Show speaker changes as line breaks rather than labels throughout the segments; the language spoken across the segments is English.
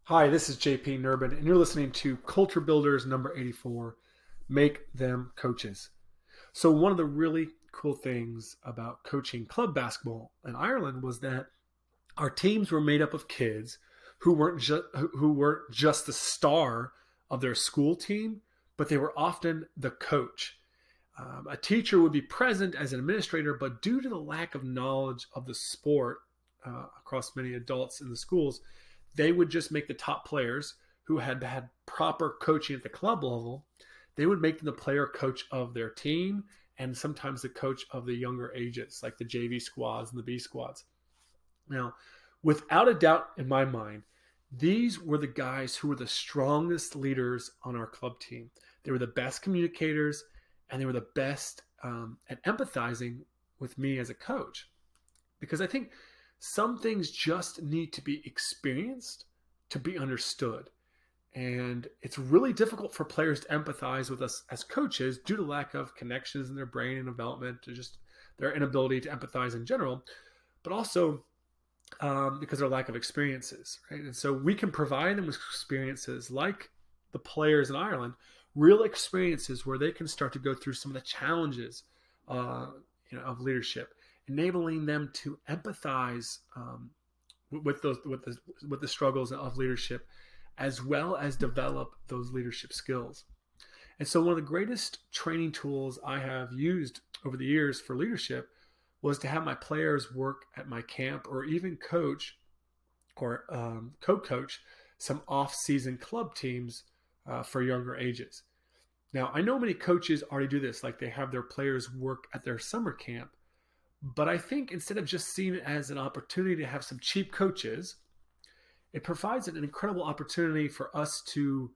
Hi, this is JP Nurbin, and you're listening to Culture Builders number 84, Make Them Coaches. So, one of the really cool things about coaching club basketball in Ireland was that our teams were made up of kids who weren't just the star of their school team, but they were often the coach. A teacher would be present as an administrator, but due to the lack of knowledge of the sport across many adults in the schools, they would just make the top players who had had proper coaching at the club level, they would make them the player coach of their team and sometimes the coach of the younger ages, like the JV squads and the B squads. Now, without a doubt in my mind, these were the guys who were the strongest leaders on our club team. They were the best communicators and they were the best at empathizing with me as a coach. Because I think some things just need to be experienced to be understood. And it's really difficult for players to empathize with us as coaches due to lack of connections in their brain and development, to just their inability to empathize in general, but also because of their lack of experiences, right? And so we can provide them with experiences like the players in Ireland, real experiences where they can start to go through some of the challenges of leadership, enabling them to empathize with the struggles of leadership, as well as develop those leadership skills. And so, one of the greatest training tools I have used over the years for leadership was to have my players work at my camp or even coach or co-coach some off-season club teams for younger ages. Now, I know many coaches already do this, like they have their players work at their summer camp. But I think instead of just seeing it as an opportunity to have some cheap coaches, it provides an incredible opportunity for us to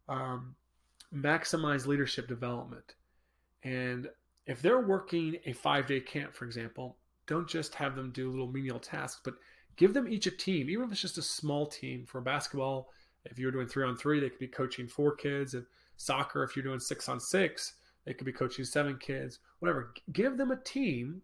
maximize leadership development. And if they're working a 5-day camp, for example, don't just have them do little menial tasks, but give them each a team, even if it's just a small team. For basketball, if you're doing 3-on-3, they could be coaching 4 kids. And soccer, if you're doing 6-on-6, they could be coaching 7 kids. Whatever. Give them a team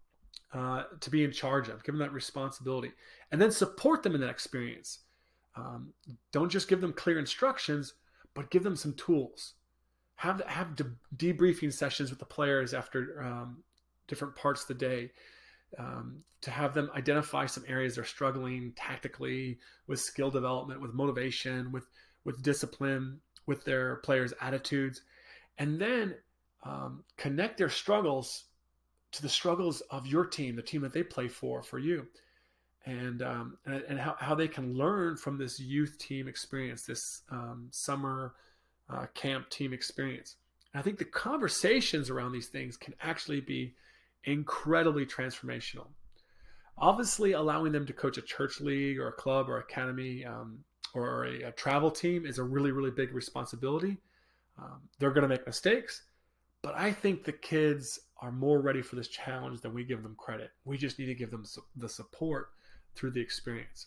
to be in charge of, give them that responsibility, and then support them in that experience. Don't just give them clear instructions, but give them some tools. Have debriefing sessions with the players after different parts of the day to have them identify some areas they're struggling tactically with skill development, with motivation, with discipline, with their players' attitudes, and then connect their struggles to the struggles of your team, the team that they play for you, and how they can learn from this youth team experience, this summer camp team experience. And I think the conversations around these things can actually be incredibly transformational. Obviously, allowing them to coach a church league or a club or academy or a travel team is a really, really big responsibility. They're going to make mistakes. But I think the kids are more ready for this challenge than we give them credit. We just need to give them the support through the experience.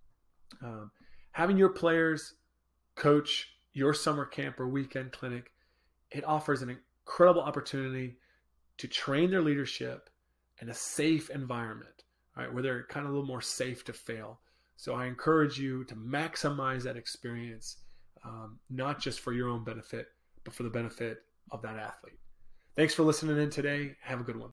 Having your players coach your summer camp or weekend clinic, it offers an incredible opportunity to train their leadership in a safe environment, right, where they're kind of a little more safe to fail. So I encourage you to maximize that experience, not just for your own benefit, but for the benefit of that athlete. Thanks for listening in today. Have a good one.